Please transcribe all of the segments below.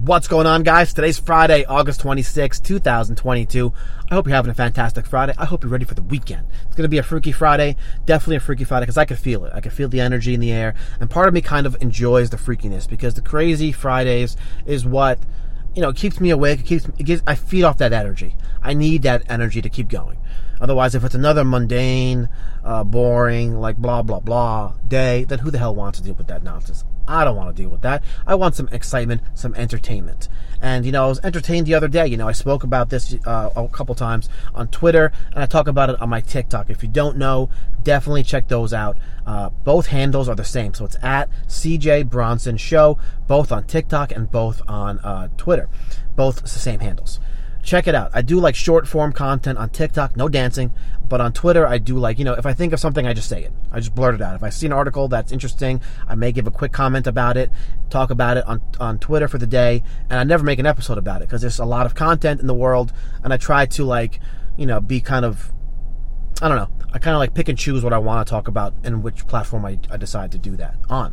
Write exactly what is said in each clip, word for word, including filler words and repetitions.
What's going on, guys? Today's Friday, August twenty-sixth, twenty twenty-two. I hope you're having a fantastic Friday. I hope you're ready for the weekend. It's going to be a freaky Friday. Definitely a freaky Friday because I can feel it. I can feel the energy in the air. And part of me kind of enjoys the freakiness because the crazy Fridays is what, you know, keeps me awake. It keeps, it gives, I feed off that energy. I need that energy to keep going. Otherwise, if it's another mundane, uh, boring, like blah, blah, blah day, then who the hell wants to deal with that nonsense? I don't want to deal with that. I want some excitement, some entertainment. And, you know, I was entertained the other day. You know, I spoke about this uh, a couple times on Twitter, and I talk about it on my TikTok. If you don't know, definitely check those out. Uh, both handles are the same. So it's at C J Bronson Show, both on TikTok and both on uh, Twitter. Both the same handles. Check it out. I do like short form content on TikTok, no dancing, but on Twitter I do like, you know, if I think of something, I just say it. I just blurt it out. If I see an article that's interesting, I may give a quick comment about it, talk about it on, on Twitter for the day, and I never make an episode about it because there's a lot of content in the world, and I try to, like, you know, be kind of, I don't know, I kind of like pick and choose what I want to talk about and which platform I, I decide to do that on.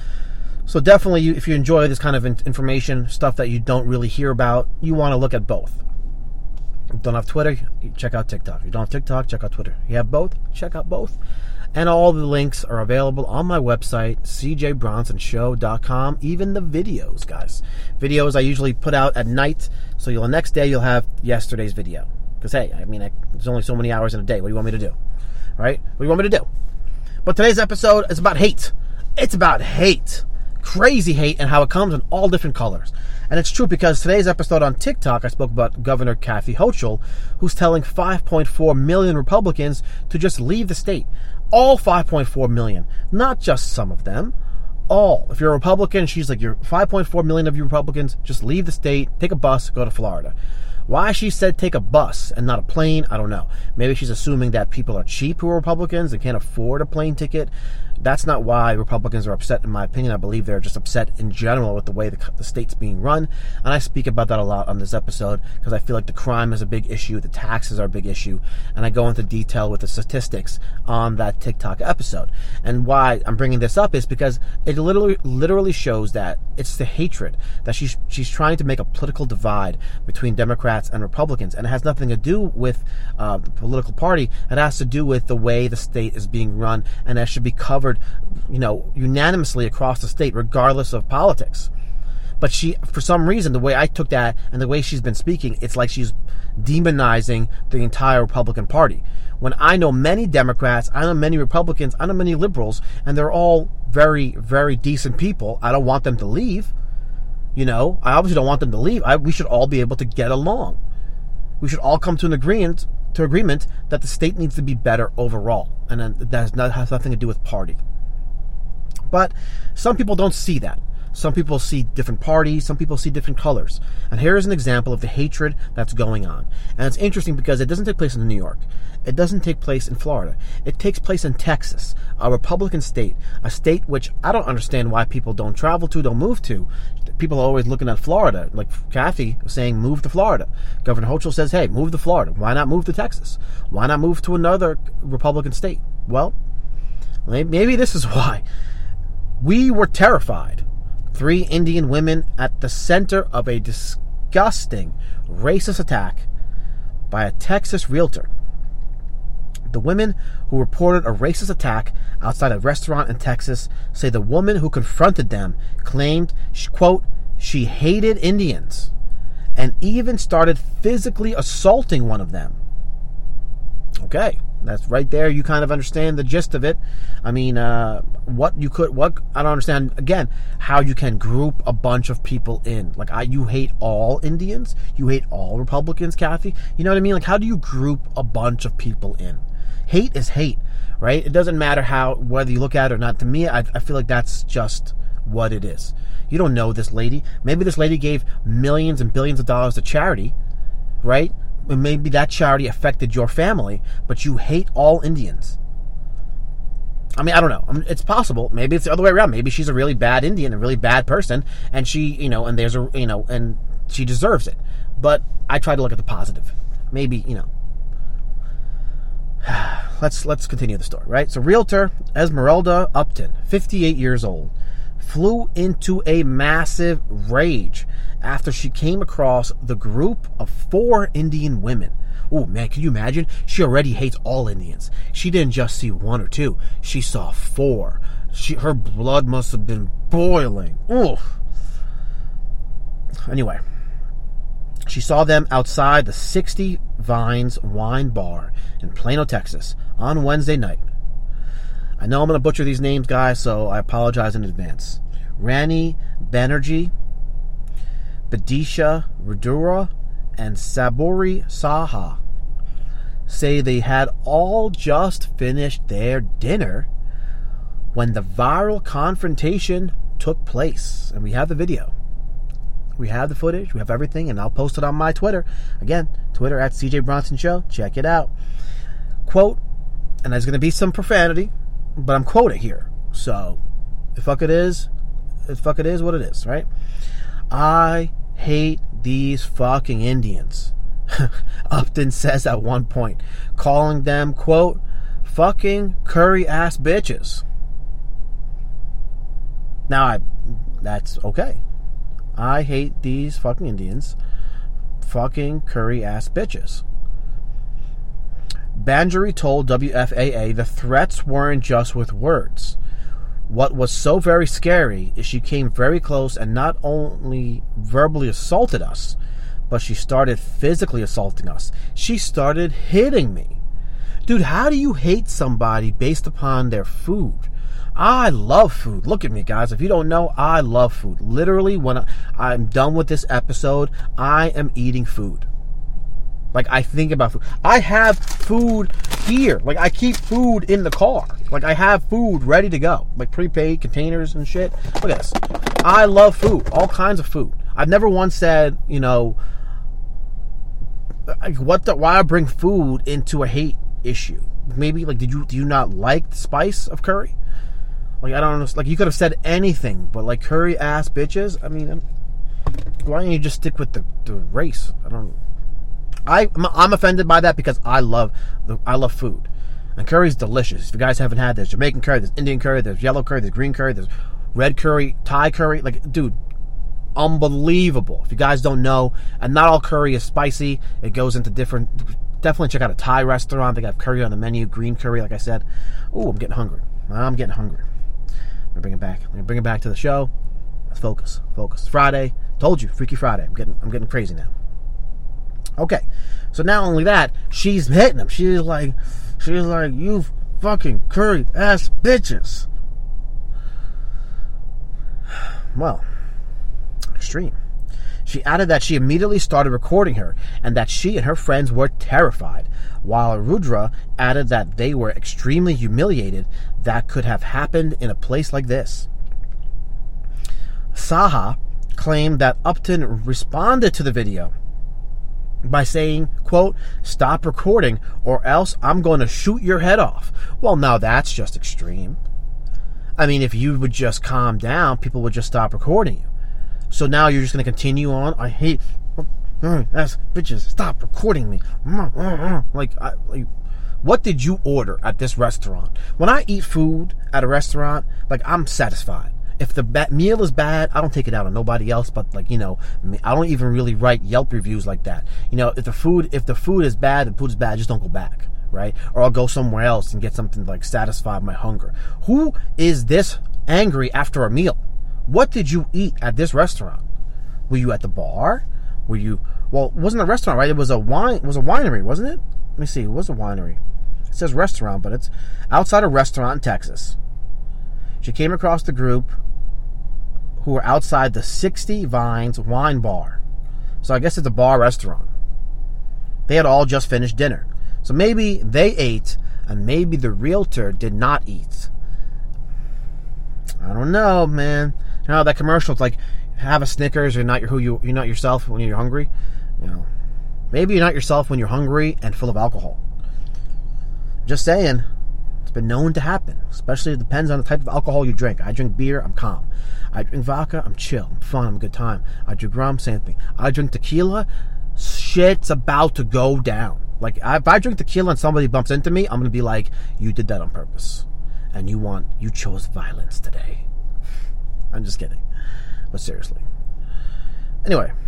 So definitely, if you enjoy this kind of information, stuff that you don't really hear about, you want to look at both. You don't have Twitter, check out TikTok. You don't have TikTok, check out Twitter. You have both, check out both. And all the links are available on my website, c j bronson show dot com. Even the videos, guys. Videos I usually put out at night, so you'll, the next day you'll have yesterday's video. Because, hey, I mean, I, there's only so many hours in a day. What do you want me to do? Right? What do you want me to do? But today's episode is about hate. It's about hate. Crazy hate, and how it comes in all different colors. And it's true because today's episode on TikTok, I spoke about Governor Kathy Hochul, who's telling five point four million Republicans to just leave the state. All five point four million. Not just some of them. All. If you're a Republican, she's like, you're five point four million of you Republicans, just leave the state, take a bus, go to Florida. Why she said take a bus and not a plane, I don't know. Maybe she's assuming that people are cheap who are Republicans and can't afford a plane ticket. That's not why Republicans are upset, in my opinion. I believe they're just upset in general with the way the, the state's being run. And I speak about that a lot on this episode because I feel like the crime is a big issue, the taxes are a big issue, and I go into detail with the statistics on that TikTok episode. And why I'm bringing this up is because it literally literally shows that it's the hatred that she's she's trying to make a political divide between Democrats and Republicans, and it has nothing to do with uh, the political party. It has to do with the way the state is being run, and that should be covered, you know, unanimously across the state, regardless of politics. But she, for some reason, the way I took that and the way she's been speaking, it's like she's demonizing the entire Republican Party. When I know many Democrats, I know many Republicans, I know many liberals, and they're all very, very decent people. I don't want them to leave. You know, I obviously don't want them to leave. I, we should all be able to get along. We should all come to an agreement to agreement that the state needs to be better overall, and then that has, not, has nothing to do with party. But some people don't see that. Some people see different parties. Some people see different colors. And here is an example of the hatred that's going on. And it's interesting because it doesn't take place in New York. It doesn't take place in Florida. It takes place in Texas, a Republican state, a state which I don't understand why people don't travel to, don't move to. People are always looking at Florida. Like Kathy was saying, move to Florida. Governor Hochul says, hey, move to Florida. Why not move to Texas? Why not move to another Republican state? Well, maybe this is why. We were terrified. Three Indian women at the center of a disgusting racist attack by a Texas realtor. The women who reported a racist attack outside a restaurant in Texas say the woman who confronted them claimed, quote, she hated Indians and even started physically assaulting one of them. Okay, that's right there. You kind of understand the gist of it. I mean, uh, what you could, what, I don't understand, again, how you can group a bunch of people in. Like, I, you hate all Indians? You hate all Republicans, Kathy? You know what I mean? Like, how do you group a bunch of people in? Hate is hate, right? It doesn't matter how, whether you look at it or not. To me, I, I feel like that's just what it is. You don't know this lady. Maybe this lady gave millions and billions of dollars to charity, right? And maybe that charity affected your family, but you hate all Indians. I mean, I don't know. I mean, it's possible. Maybe it's the other way around. Maybe she's a really bad Indian, a really bad person, and she, you know, and there's a, you know, and she deserves it. But I try to look at the positive. Maybe, you know. Let's let's continue the story, right? So realtor Esmeralda Upton, fifty-eight years old, flew into a massive rage after she came across the group of four Indian women. Oh, man, can you imagine? She already hates all Indians. She didn't just see one or two. She saw four. She, her blood must have been boiling. Ooh. Anyway, she saw them outside the sixty Vines Wine Bar in Plano, Texas, on Wednesday night. I know I'm going to butcher these names, guys, so I apologize in advance. Rani Banerjee, Bidisha Rudura, and Saburi Saha say they had all just finished their dinner when the viral confrontation took place. And we have the video. We have the footage. We have everything. And I'll post it on my Twitter. Again, Twitter at C J Bronson Show. Check it out. Quote, and there's going to be some profanity, but I'm quoting here. So, the fuck it is, the fuck it is what it is, right? I hate these fucking Indians. Upton says at one point, calling them, quote, fucking curry-ass bitches. Now, I, that's okay. I hate these fucking Indians. Fucking curry-ass bitches. Banerjee told W F A A the threats weren't just with words. What was so very scary is she came very close and not only verbally assaulted us, but she started physically assaulting us. She started hitting me. Dude, how do you hate somebody based upon their food? I love food. Look at me, guys. If you don't know, I love food. Literally, when I, I'm done with this episode, I am eating food. Like, I think about food. I have food here. Like, I keep food in the car. Like, I have food ready to go. Like, prepaid containers and shit. Look at this. I love food. All kinds of food. I've never once said, you know, like, what the, why I bring food into a hate issue. Maybe, like, did you, do you not like the spice of curry? Like, I don't know. Like, you could have said anything, but, like, curry-ass bitches? I mean, why don't you just stick with the, the race? I don't I, I'm offended by that because I love the, I love food. And curry's delicious. If you guys haven't had, there's Jamaican curry, there's Indian curry, there's yellow curry, there's green curry, there's red curry, Thai curry. Like, dude, unbelievable. If you guys don't know, and not all curry is spicy. It goes into different... Definitely check out a Thai restaurant. They got curry on the menu, green curry, like I said. Ooh, I'm getting hungry. I'm getting hungry. I'm going to bring it back. I'm going to bring it back to the show. Let's focus. Focus. Friday. Told you. Freaky Friday. I'm getting, I'm getting crazy now. Okay, so not only that, she's hitting him. She's like, she's like, you fucking curry ass bitches. Well, extreme. She added that she immediately started recording her and that she and her friends were terrified, while Rudra added that they were extremely humiliated that could have happened in a place like this. Saha claimed that Upton responded to the video by saying, quote, stop recording or else I'm going to shoot your head off. Well, now that's just extreme. I mean, if you would just calm down, people would just stop recording you. So now you're just going to continue on. I hate ass bitches. Stop recording me. Like, I, like, what did you order at this restaurant? When I eat food at a restaurant, like, I'm satisfied. If the ba- meal is bad, I don't take it out on nobody else, but, like, you know, I don't even really write Yelp reviews like that. You know, if the food, if the food is bad, the food is bad, just don't go back, right? Or I'll go somewhere else and get something to, like, satisfy my hunger. Who is this angry after a meal? What did you eat at this restaurant? Were you at the bar? Were you, well, it wasn't a restaurant, right? It was a wine, it was a winery, wasn't it? Let me see, it was a winery. It says restaurant, but it's outside a restaurant in Texas. She came across the group who were outside the sixty Vines Wine Bar. So I guess it's a bar restaurant. They had all just finished dinner. So maybe they ate, and maybe the realtor did not eat. I don't know, man. You know, that commercial, it's like, have a Snickers, you're not your, who you, you're not yourself when you're hungry. You know, maybe you're not yourself when you're hungry and full of alcohol. Just saying. It's been known to happen. Especially, it depends on the type of alcohol you drink. I drink beer, I'm calm. I drink vodka, I'm chill, I'm fun, I'm a good time. I drink rum, same thing. I drink tequila, shit's about to go down. Like, if I drink tequila and somebody bumps into me, I'm going to be like, you did that on purpose. And you want, you chose violence today. I'm just kidding. But seriously. Anyway,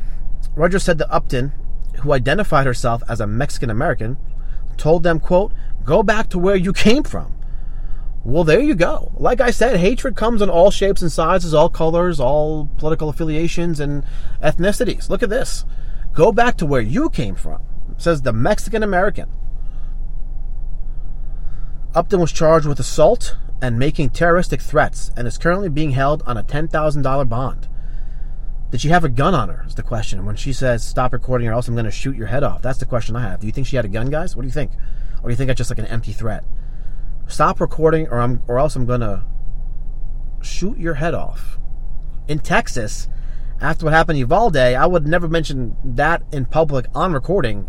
Rogers said that Upton, who identified herself as a Mexican American, told them, quote, "Go back to where you came from." Well, there you go. Like I said, hatred comes in all shapes and sizes, all colors, all political affiliations and ethnicities. Look at this. Go back to where you came from, says the Mexican American. Upton was charged with assault and making terroristic threats and is currently being held on a ten thousand dollars bond. Did she have a gun on her is the question. When she says, "Stop recording or else I'm going to shoot your head off." That's the question I have. Do you think she had a gun, guys? What do you think? Or do you think it's just like an empty threat? Stop recording or I'm or else I'm going to shoot your head off. In Texas, after what happened to Uvalde, I would never mention that in public on recording.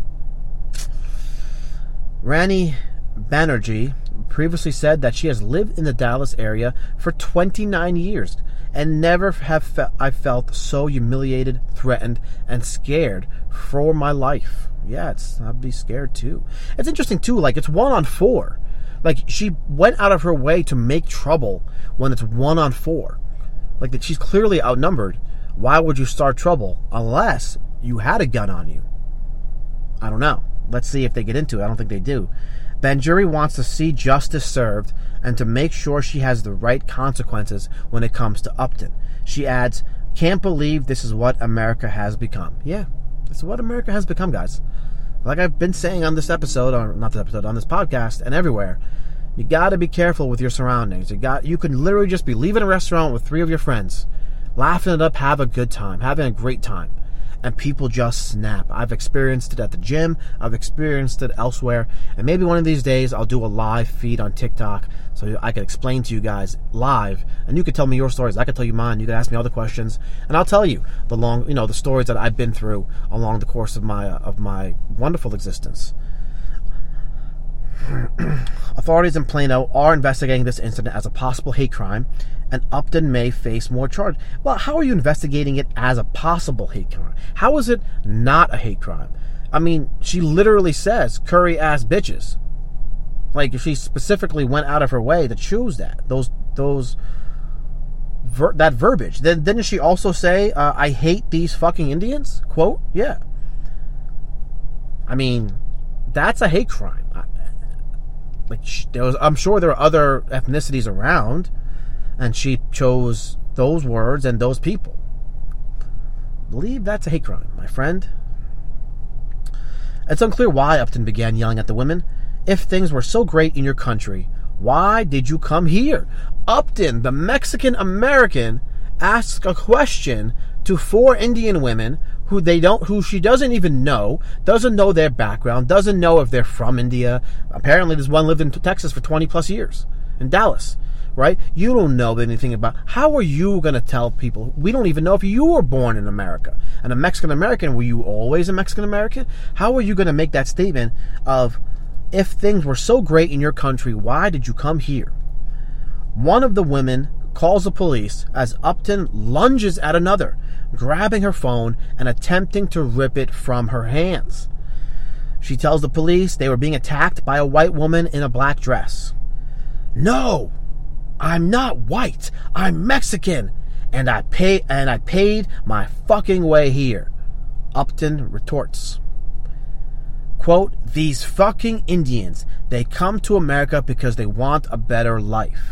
Rani Banerjee previously said that she has lived in the Dallas area for twenty-nine years and never have fe- I felt so humiliated, threatened, and scared for my life. Yeah, it's, I'd be scared too. It's interesting too, like it's one on four. Like she went out of her way to make trouble when it's one on four. Like that she's clearly outnumbered. Why would you start trouble unless you had a gun on you? I don't know. Let's see if they get into it. I don't think they do. Banerjee wants to see justice served and to make sure she has the right consequences when it comes to Upton. She adds, "Can't believe this is what America has become." Yeah, this is what America has become, guys. Like I've been saying on this episode, or not this episode, on this podcast and everywhere, you got to be careful with your surroundings. You got, you can literally just be leaving a restaurant with three of your friends, laughing it up, have a good time, having a great time. And people just snap. I've experienced it at the gym. I've experienced it elsewhere. And maybe one of these days I'll do a live feed on TikTok so I can explain to you guys live. And you can tell me your stories. I can tell you mine. You can ask me other questions. And I'll tell you the long, you know, the stories that I've been through along the course of my of my wonderful existence. Authorities in Plano are investigating this incident as a possible hate crime, and Upton may face more charges. Well, how are you investigating it as a possible hate crime? How is it not a hate crime? I mean, she literally says curry-ass bitches. Like, if she specifically went out of her way to choose that, those, those, ver- that verbiage. Then didn't she also say, uh, "I hate these fucking Indians"? Quote, yeah. I mean, that's a hate crime. I, like, there was, I'm sure there are other ethnicities around, and she chose those words and those people. I believe that's a hate crime, my friend. It's unclear why Upton began yelling at the women. If things were so great in your country, why did you come here? Upton, the Mexican American, asks a question to four Indian women who they don't, who she doesn't even know, doesn't know their background, doesn't know if they're from India. Apparently, this one lived in Texas for twenty plus years, in Dallas, right? You don't know anything about. How are you going to tell people? We don't even know if you were born in America. And a Mexican American, were you always a Mexican American? How are you going to make that statement of, if things were so great in your country, why did you come here? One of the women calls the police as Upton lunges at another, grabbing her phone and attempting to rip it from her hands. She tells the police they were being attacked by a white woman in a black dress. "No, I'm not white. I'm Mexican, and I pay and I paid my fucking way here," Upton retorts. Quote, "These fucking Indians, they come to America because they want a better life."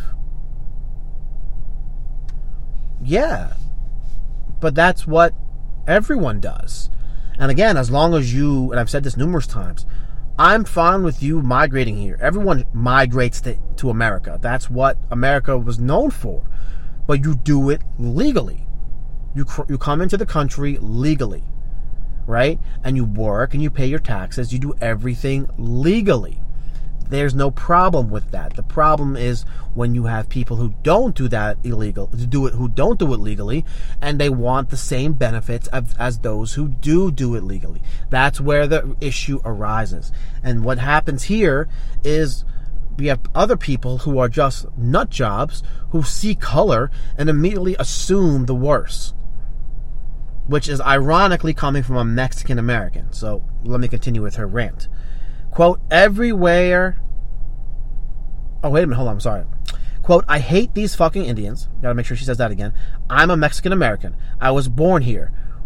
Yeah, but that's what everyone does. And again, as long as you, and I've said this numerous times, I'm fine with you migrating here. Everyone migrates to, to America. That's what America was known for. But you do it legally. You you come into the country legally, right? And you work and you pay your taxes. You do everything legally. There's no problem with that. The problem is when you have people who don't do that illegal, do it, who don't do it legally, and they want the same benefits of, as those who do do it legally. That's where the issue arises. And what happens here is we have other people who are just nut jobs who see color and immediately assume the worst, which is ironically coming from a Mexican American. So let me continue with her rant. Quote, "Everywhere..." Oh, wait a minute. Hold on. I'm sorry. Quote, "I hate these fucking Indians." Gotta make sure she says that again. "I'm a Mexican American. I was born here.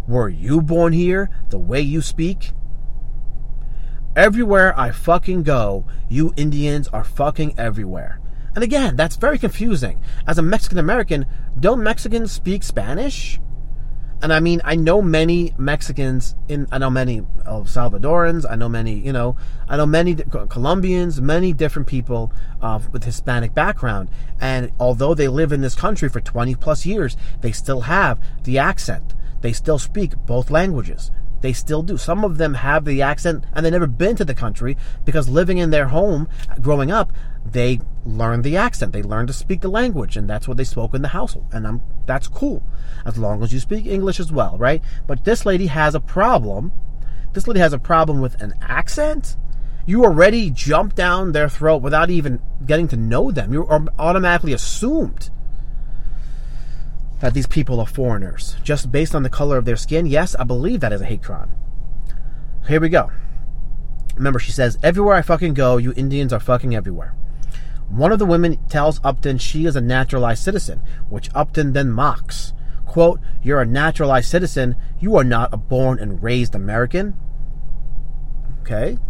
Were you born here the way you speak? Everywhere I fucking go, you Indians are fucking everywhere. And again, that's very confusing. As a Mexican American, don't Mexicans speak Spanish? And I mean, I know many Mexicans, in, I know many El Salvadorans, I know many, you know, I know many Colombians, many different people uh, with Hispanic background. And although they live in this country for twenty plus years, they still have the accent. They still speak both languages. They still do. Some of them have the accent and they've never been to the country because living in their home, growing up, they learned the accent. They learned to speak the language, and that's what they spoke in the household. And I'm, that's cool, as long as you speak English as well, right? But this lady has a problem. This lady has a problem with an accent. You already jump down their throat without even getting to know them. You're automatically assumed that these people are foreigners, just based on the color of their skin. Yes, I believe that is a hate crime. Here we go. Remember, she says, everywhere I fucking go, you Indians are fucking everywhere. One of the women tells Upton she is a naturalized citizen, which Upton then mocks. Quote, you're a naturalized citizen, you are not a born and raised American. Okay.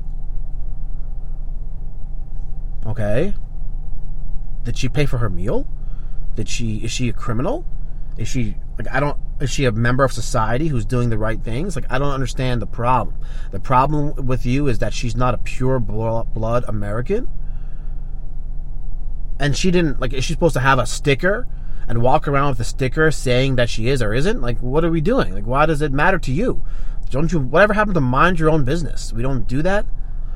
Okay. Did she pay for her meal? Did she, is she a criminal? Is she, like, I don't, is she a member of society who's doing the right things? Like, I don't understand the problem. The problem with you is that she's not a pure blood American. And she didn't, like, is she supposed to have a sticker and walk around with a sticker saying that she is or isn't? Like, what are we doing? Like, why does it matter to you? Don't you, whatever happened to mind your own business? We don't do that?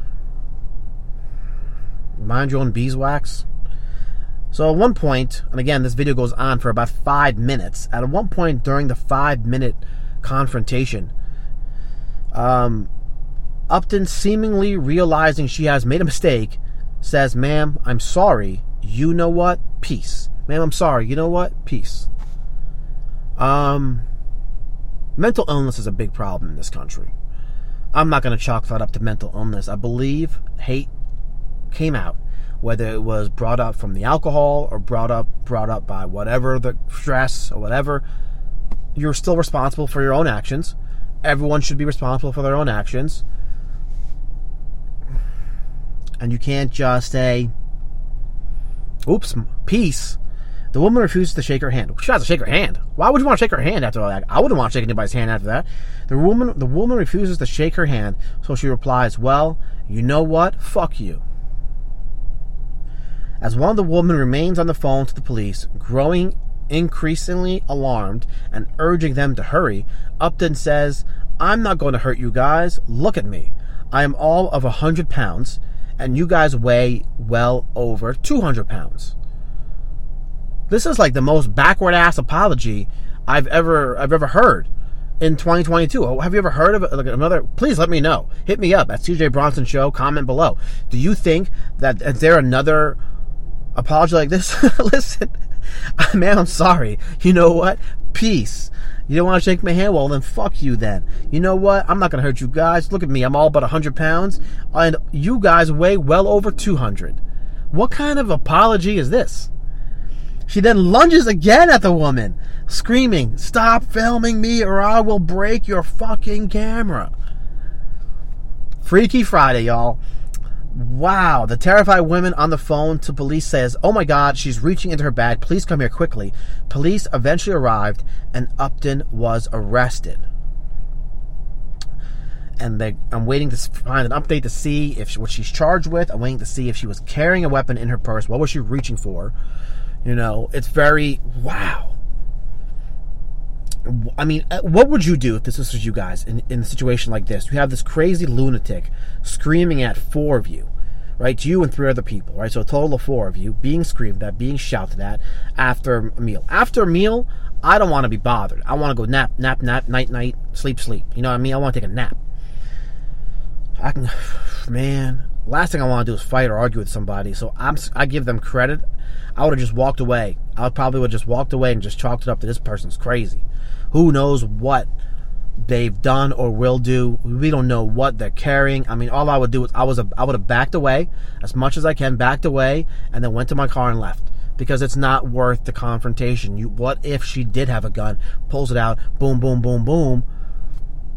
Mind your own beeswax? So at one point, and again, this video goes on for about five minutes. At one point during the five-minute confrontation, um, Upton, seemingly realizing she has made a mistake, says, ma'am, I'm sorry. You know what? Peace. Ma'am, I'm sorry. You know what? Peace. Um, mental illness is a big problem in this country. I'm not going to chalk that up to mental illness. I believe hate came out, whether it was brought up from the alcohol or brought up brought up by whatever, the stress or whatever. You're still responsible for your own actions. Everyone should be responsible for their own actions. And you can't just say, oops, peace. The woman refuses to shake her hand. She has to shake her hand. Why would you want to shake her hand after all that? I wouldn't want to shake anybody's hand after that. The woman, the woman refuses to shake her hand, so she replies, well, you know what? Fuck you. As one of the women remains on the phone to the police, growing increasingly alarmed and urging them to hurry, Upton says, I'm not going to hurt you guys. Look at me. I am all of one hundred pounds, and you guys weigh well over two hundred pounds. This is like the most backward-ass apology I've ever I've ever heard in twenty twenty-two. Have you ever heard of it? Like another? Please let me know. Hit me up at C J Bronson Show. Comment below. Do you think that is there another apology like this? Listen, man, I'm sorry. You know what? Peace. You don't want to shake my hand? Well, then fuck you then. You know what? I'm not going to hurt you guys. Look at me. I'm all about one hundred pounds, and you guys weigh well over two hundred. What kind of apology is this? She then lunges again at the woman, screaming, stop filming me or I will break your fucking camera. Freaky Friday, y'all. Wow. The terrified woman on the phone to police says, oh my God, she's reaching into her bag. Please come here quickly. Police eventually arrived and Upton was arrested. And they, I'm waiting to find an update to see if what she's charged with. I'm waiting to see if she was carrying a weapon in her purse. What was she reaching for? You know, it's very, wow. I mean, what would you do if this was you guys in, in a situation like this? You have this crazy lunatic screaming at four of you, right? You and three other people, right? So a total of four of you being screamed at, being shouted at after a meal. After a meal, I don't want to be bothered. I want to go nap, nap, nap, night, night, sleep, sleep. You know what I mean? I want to take a nap. I can, man, last thing I want to do is fight or argue with somebody. So I'm, I give them credit. I would have just walked away. I would probably would have just walked away and just chalked it up to this person's crazy. Who knows what they've done or will do. We don't know what they're carrying. I mean, all I would do is I was a, I would have backed away as much as I can, backed away, and then went to my car and left. Because it's not worth the confrontation. You, what if she did have a gun, pulls it out, boom, boom, boom, boom.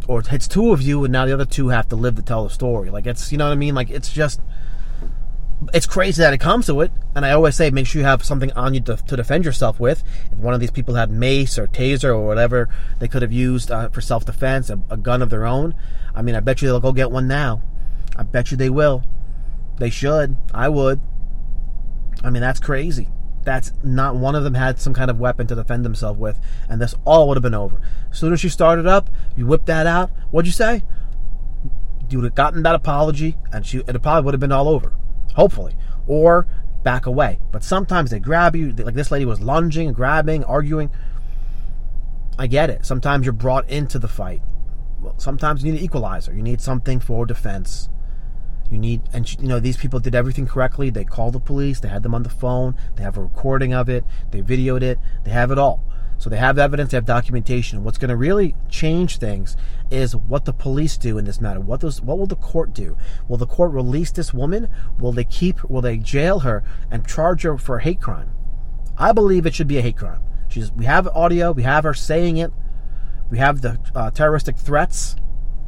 or hits two of you, and now the other two have to live to tell the story. Like, it's, you know what I mean? Like, it's just, it's crazy that it comes to it. And I always say, make sure you have something on you to, to defend yourself with. If one of these people had mace or taser or whatever they could have used uh, for self-defense, a, a gun of their own, I mean, I bet you they'll go get one now. I bet you they will. They should. I would. I mean, that's crazy. That's not one of them had some kind of weapon to defend themselves with, and this all would have been over. As soon as you started up, you whipped that out. What'd you say? You would have gotten that apology, and she, it probably would have been all over. Hopefully. Or back away. But sometimes they grab you. Like this lady was lunging, grabbing, arguing. I get it. Sometimes you're brought into the fight. Well, sometimes you need an equalizer. You need something for defense. You need, and you know, these people did everything correctly. They called the police. They had them on the phone. They have a recording of it. They videoed it. They have it all. So they have evidence. They have documentation. What's going to really change things is what the police do in this matter. What does, what will the court do? Will the court release this woman? Will they keep, will they jail her and charge her for a hate crime? I believe it should be a hate crime. She's, we have audio. We have her saying it. We have the uh, terroristic threats.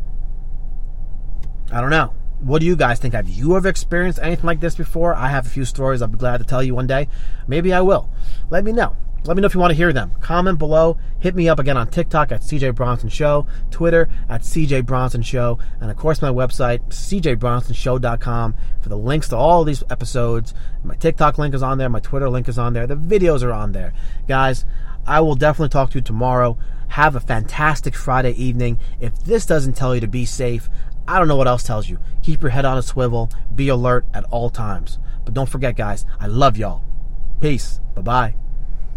I don't know. What do you guys think? Have you ever experienced anything like this before? I have a few stories I'll be glad to tell you one day. Maybe I will. Let me know. Let me know if you want to hear them. Comment below. Hit me up again on TikTok at C J Bronson Show, Twitter at C J Bronson Show, and of course my website, C J Bronson Show dot com, for the links to all of these episodes. My TikTok link is on there. My Twitter link is on there. The videos are on there. Guys, I will definitely talk to you tomorrow. Have a fantastic Friday evening. If this doesn't tell you to be safe, I don't know what else tells you. Keep your head on a swivel. Be alert at all times. But don't forget, guys, I love y'all. Peace. Bye-bye.